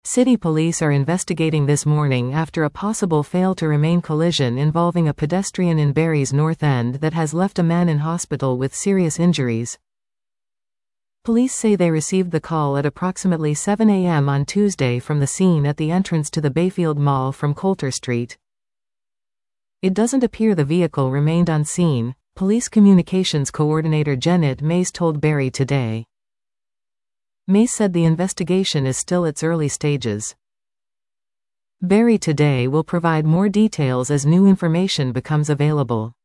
City police are investigating this morning after a possible fail-to-remain collision involving a pedestrian in Barry's North End that has left a man in hospital with serious injuries. Police say they received the call at approximately 7 a.m. on Tuesday from the scene at the entrance to the Bayfield Mall from Coulter Street. It doesn't appear the vehicle remained on scene, Police Communications Coordinator Janet Mace told Barry Today. Mace said the investigation is still its early stages. Barry Today will provide more details as new information becomes available.